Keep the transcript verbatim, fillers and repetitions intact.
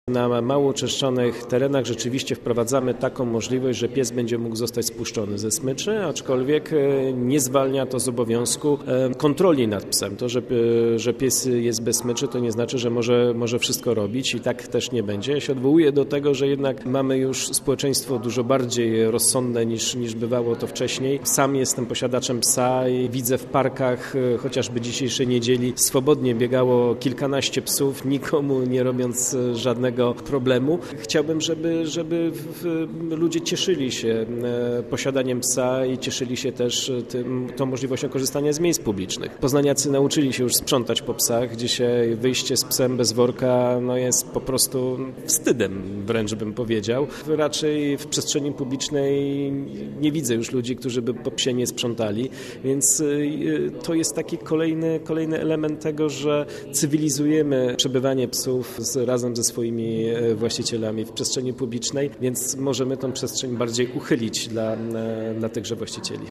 Na mało uczeszczonych terenach rzeczywiście wprowadzamy taką możliwość, że pies będzie mógł zostać spuszczony ze smyczy, aczkolwiek nie zwalnia to z obowiązku kontroli nad psem. To, że, że pies jest bez smyczy, to nie znaczy, że może, może wszystko robić i tak też nie będzie. Ja się odwołuję do tego, że jednak mamy już społeczeństwo dużo bardziej rozsądne niż, niż bywało to wcześniej. Sam jestem posiadaczem psa i widzę w parkach, chociażby dzisiejszej niedzieli, swobodnie biegało kilkanaście psów, nikomu nie robiąc żadnego problemu. Chciałbym, żeby, żeby ludzie cieszyli się posiadaniem psa i cieszyli się też tym, tą możliwością korzystania z miejsc publicznych. Poznaniacy nauczyli się już sprzątać po psach. Dzisiaj wyjście z psem bez worka no jest po prostu wstydem, wręcz bym powiedział. Raczej w przestrzeni publicznej nie widzę już ludzi, którzy by po psie nie sprzątali, więc to jest taki kolejny, kolejny element tego, że cywilizujemy przebywanie psów z, razem ze swoimi właścicielami w przestrzeni publicznej, więc możemy tę przestrzeń bardziej uchylić dla, dla tychże właścicieli.